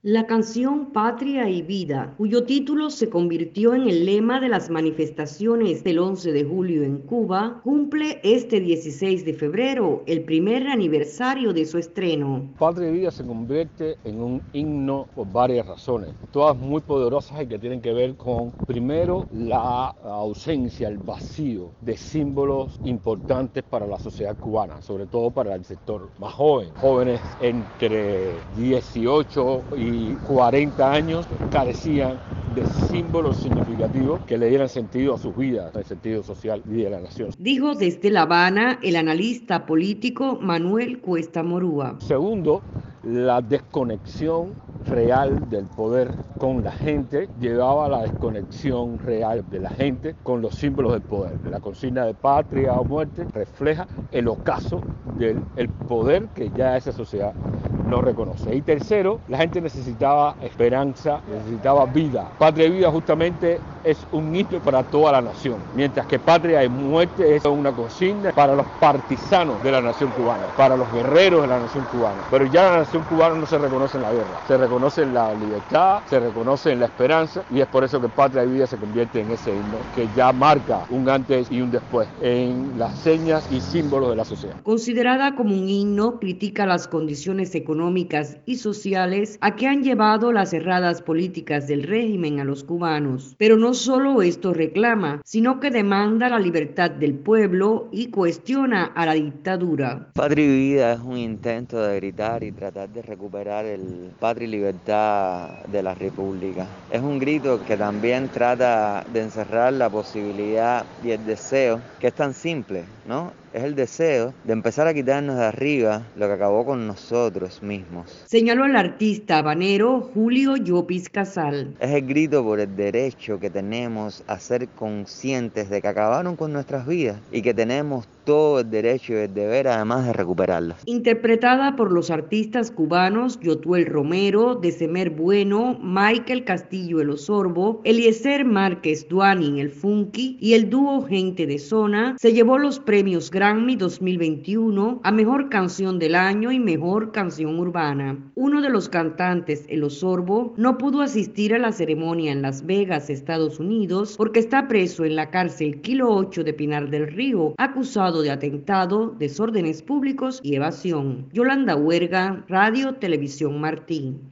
La canción Patria y Vida, cuyo título se convirtió en el lema de las manifestaciones del 11 de julio en Cuba, cumple este 16 de febrero, el primer aniversario de su estreno. Patria y Vida se convierte en un himno por varias razones, todas muy poderosas y que tienen que ver con, primero, la ausencia, el vacío de símbolos importantes para la sociedad cubana, sobre todo para el sector más joven. Jóvenes entre 18 y 40 años carecían de símbolos significativos que le dieran sentido a sus vidas, el sentido social y de la nación. Dijo desde La Habana el analista político Manuel Cuesta Morúa. Segundo, la desconexión real del poder con la gente llevaba a la desconexión real de la gente con los símbolos del poder. La consigna de patria o muerte refleja el ocaso del poder que ya esa sociedad no reconoce. Y tercero, la gente necesitaba esperanza, necesitaba vida. Patria y vida justamente es un hito para toda la nación, mientras que patria y muerte es una consigna para los partisanos de la nación cubana, para los guerreros de la nación cubana. Pero ya la nación cubana no se reconoce en la guerra, se reconoce en la libertad, se reconoce en la esperanza, y es por eso que patria y vida se convierte en ese himno que ya marca un antes y un después en las señas y símbolos de la sociedad. Considerada como un himno, critica las condiciones económicas y sociales a que han llevado las erradas políticas del régimen a los cubanos. Pero no solo esto reclama, sino que demanda la libertad del pueblo y cuestiona a la dictadura. Patria y vida es un intento de gritar y tratar de recuperar el patria y libertad de la República. Es un grito que también trata de encerrar la posibilidad y el deseo, que es tan simple, ¿no? Es el deseo de empezar a quitarnos de arriba lo que acabó con nosotros mismos. Señaló el artista habanero Julio Llopis Casal. Es el grito por el derecho que tenemos a ser conscientes de que acabaron con nuestras vidas y que tenemos todo el derecho y el deber además de recuperarlas. Interpretada por los artistas cubanos Yotuel Romero, Desemer Bueno, Michael Castillo el Osorbo, Eliezer Márquez Duanin el Funky y el dúo Gente de Zona, se llevó los premios Grammy 2021 a Mejor Canción del Año y Mejor Canción Urbana. Uno de los cantantes, el Osorbo, no pudo asistir a la ceremonia en Las Vegas, Estados Unidos, porque está preso en la cárcel Kilo 8 de Pinar del Río, acusado de atentado, desórdenes públicos y evasión. Yolanda Huerga, Radio Televisión Martín.